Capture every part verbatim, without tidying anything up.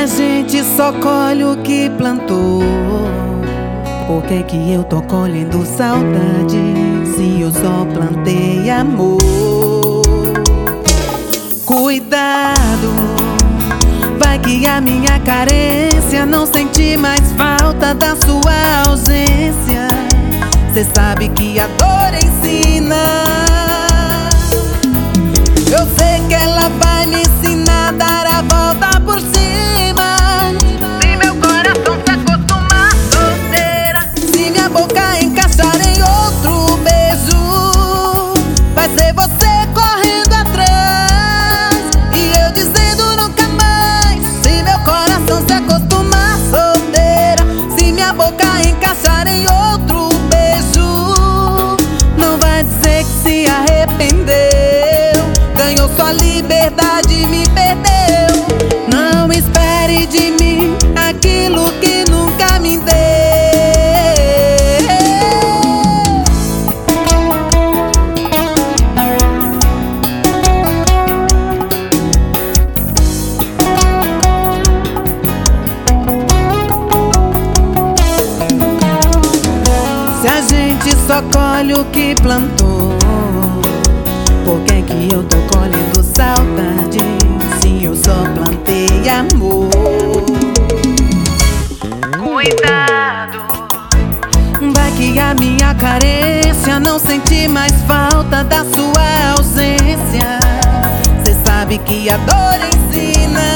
a gente só colhe o que plantou, por que que eu tô colhendo saudade se eu só plantei amor? Cuidado, vai que a minha carência não senti mais falta da sua ausência. Cê sabe que a dor ensina. Eu sei que ela vai me ensinar a dar a volta por cima. Se meu coração se acostumar solteira, se minha boca encaixar em outro beijo, vai ser você correndo atrás e eu dizendo nunca mais. Se meu coração se acostumar solteira, se minha boca encaixar em outro beijo, não vai dizer que se arrependeu, ganhou sua liberdade e me perdeu. Não espere de mim aquilo que nunca me deu. Se a gente só colhe o que plantou, por que que eu tô colhendo saudade se eu só plantei amor? Cuidado, vai que a minha carência não senti mais falta da sua ausência. Cê sabe que a dor ensina.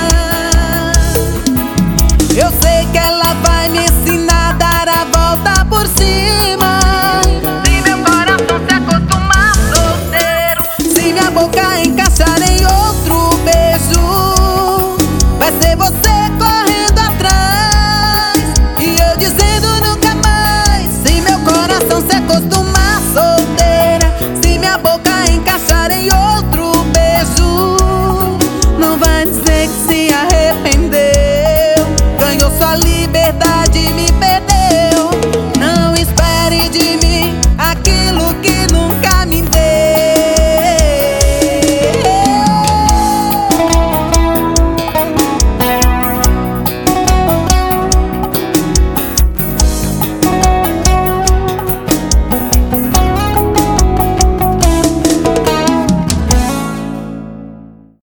Eu sei que ela vai me ensinar a dar a volta por cima. Se meu coração se acostumar solteiro, se minha boca encaixar em outro beijo, vai ser você correndo atrás e eu dizendo nunca mais. Se meu coração se acostumar solteira, se minha boca encaixar em outro beijo, não vai dizer que se arrependeu, ganhou sua liberdade